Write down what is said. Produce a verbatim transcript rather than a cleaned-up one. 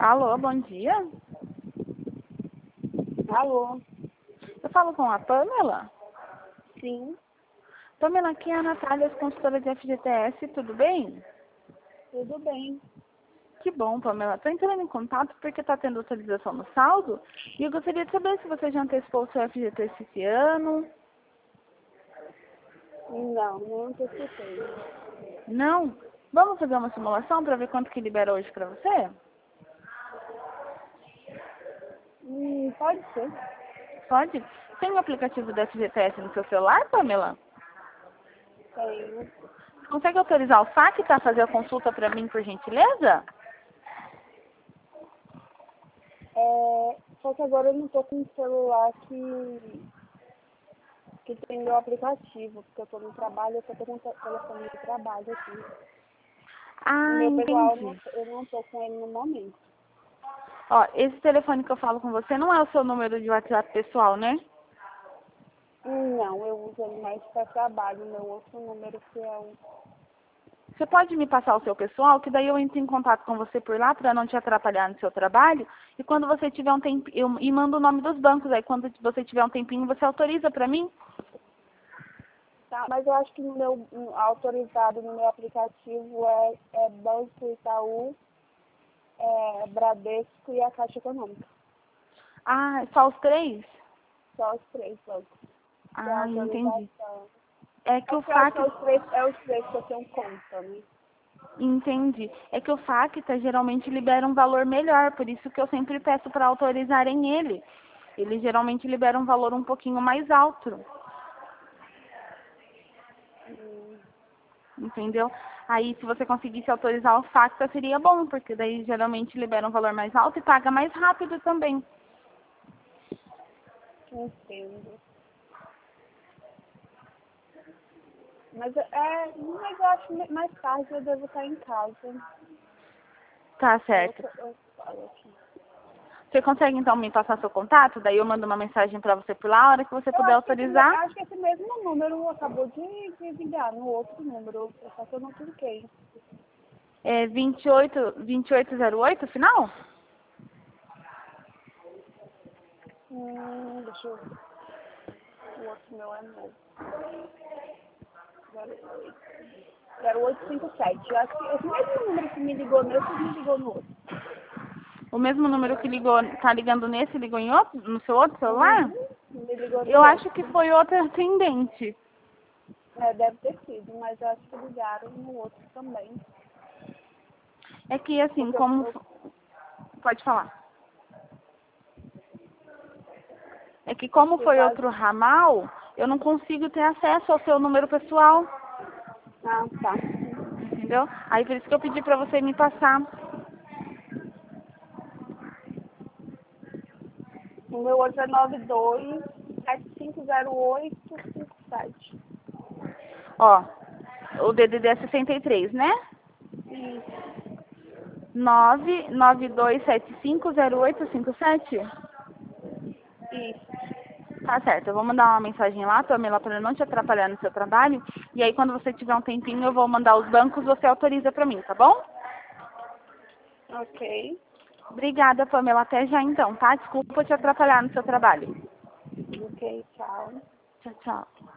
Alô, bom dia. Alô? Eu falo com a Pamela? Sim, Pamela, aqui é a Natália, consultora de F G T S, tudo bem? tudo bem. Que bom, Pamela. Estou entrando em contato porque está tendo atualização no saldo e eu gostaria de saber se você já antecipou o seu F G T S esse ano. Não, não antecipei. Não? Vamos fazer uma simulação para ver quanto que libera hoje para você? Hum, pode ser. Pode? Tem o aplicativo do F G T S no seu celular, Pamela? Tenho. Consegue autorizar o saque para fazer a consulta para mim, por gentileza? É, só que agora eu não tô com um celular que, que tem meu aplicativo, porque eu tô no trabalho, eu só tô com o te- telefone de trabalho aqui. O Ah, meu pessoal, eu não, entendi. eu não tô com ele no momento. Ó, esse telefone que eu falo com você não é o seu número de WhatsApp pessoal, né? Hum, Não, eu uso ele mais para trabalho, o meu outro número que é o... Você pode me passar o seu pessoal, que daí eu entro em contato com você por lá para não te atrapalhar no seu trabalho. E quando você tiver um tempo, eu e mando o nome dos bancos. Aí quando você tiver um tempinho, você autoriza para mim? Tá, mas eu acho que no meu no- autorizado no meu aplicativo é, é Banco Itaú, é, Bradesco e a Caixa Econômica. Ah, só os três? Só os três bancos. Que é a Ah, entendi. autorização. É que É o que eu acho que FAC, é os três, é os três que eu tenho conta, né? entendi. É que o FACTA geralmente libera um valor melhor, por isso que eu sempre peço para autorizarem ele. Ele geralmente libera um valor um pouquinho mais alto. Hum, Entendeu? Aí, se você conseguisse autorizar o FACTA, seria bom, porque daí geralmente libera um valor mais alto e paga mais rápido também. entendo. Mas, é, mas eu acho que mais tarde eu devo estar em casa. Tá Aí eu, certo. eu falo aqui. Você consegue, então, me passar seu contato? Daí eu mando uma mensagem pra você por lá, a hora que você Eu puder acho que, esse, me- autorizar. acho que esse mesmo número acabou de, de ligar no outro número, só que eu não cliquei. É vinte e oito, vinte e oito zero oito, final? Hum, deixa eu ver. O outro meu é novo. zero oito cinco sete. Eu acho que esse mesmo número que me ligou nesse, me ligou no outro. O mesmo número que ligou, tá ligando nesse, ligou em outro, no seu outro celular? Uhum. Me ligou no Eu acho que outro. foi outra atendente. É, deve ter sido, mas eu acho que ligaram no outro também. É que, assim, Porque eu, como... eu, Pode falar. É que como eu foi quase... outro ramal, eu não consigo ter acesso ao seu número pessoal. Ah, tá. Entendeu? Aí por isso que eu pedi pra você me passar. O meu outro é nove dois sete cinco zero oito cinco sete. Ó, o D D D é sessenta e três, né? Isso, nove nove dois sete cinco zero oito cinco sete. isso. Tá certo, eu vou mandar uma mensagem lá, Pamela, para não te atrapalhar no seu trabalho. E aí quando você tiver um tempinho, eu vou mandar os bancos, você autoriza pra mim, tá bom? Ok. Obrigada, Pamela. Até já então, tá? Desculpa te atrapalhar no seu trabalho. Ok, tchau. Tchau, tchau.